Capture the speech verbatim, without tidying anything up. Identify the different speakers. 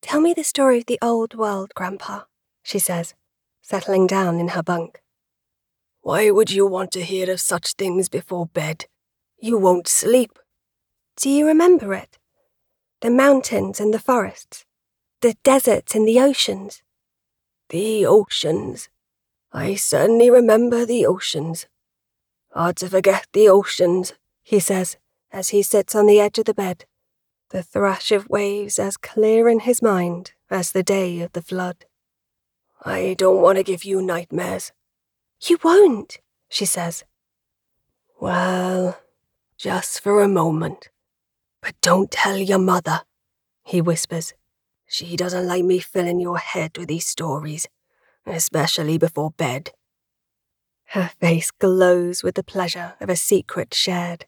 Speaker 1: Tell me the story of the old world, Grandpa, she says, settling down in her bunk.
Speaker 2: Why would you want to hear of such things before bed? You won't sleep.
Speaker 1: Do you remember it? The mountains and the forests, the deserts and the oceans.
Speaker 2: The oceans. I certainly remember the oceans. Hard to forget the oceans,
Speaker 1: he says, as he sits on the edge of the bed, the thrash of waves as clear in his mind as the day of the flood.
Speaker 2: I don't want to give you nightmares.
Speaker 1: You won't, she says.
Speaker 2: Well, just for a moment. But don't tell your mother, he whispers. She doesn't like me filling your head with these stories, especially before bed.
Speaker 1: Her face glows with the pleasure of a secret shared.